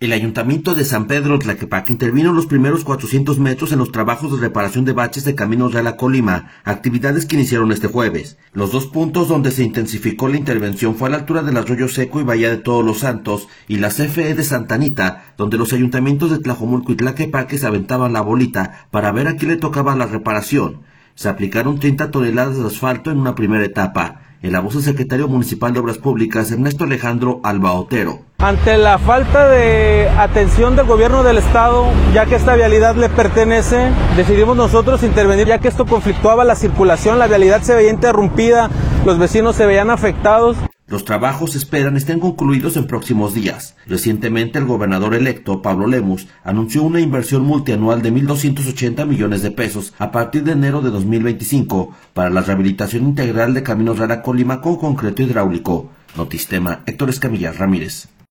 El Ayuntamiento de San Pedro Tlaquepaque intervino en los primeros 400 metros en los trabajos de reparación de baches de Camino Real a Colima, actividades que iniciaron este jueves. Los dos puntos donde se intensificó la intervención fue a la altura del Arroyo Seco y Bahía de Todos los Santos y la CFE de Santa Anita, donde los ayuntamientos de Tlajomulco y Tlaquepaque se aventaban la bolita para ver a quién le tocaba la reparación. Se aplicaron 30 toneladas de asfalto en una primera etapa. En la voz del secretario municipal de Obras Públicas, Ernesto Alejandro Alba Otero. Ante la falta de atención del gobierno del estado, ya que esta vialidad le pertenece, decidimos nosotros intervenir, ya que esto conflictuaba la circulación, la vialidad se veía interrumpida, los vecinos se veían afectados. Los trabajos se esperan estén concluidos en próximos días. Recientemente el gobernador electo, Pablo Lemus, anunció una inversión multianual de 1,280 millones de pesos a partir de enero de 2025 para la rehabilitación integral de Camino Real a Colima con concreto hidráulico. Notistema, Héctor Escamilla Ramírez.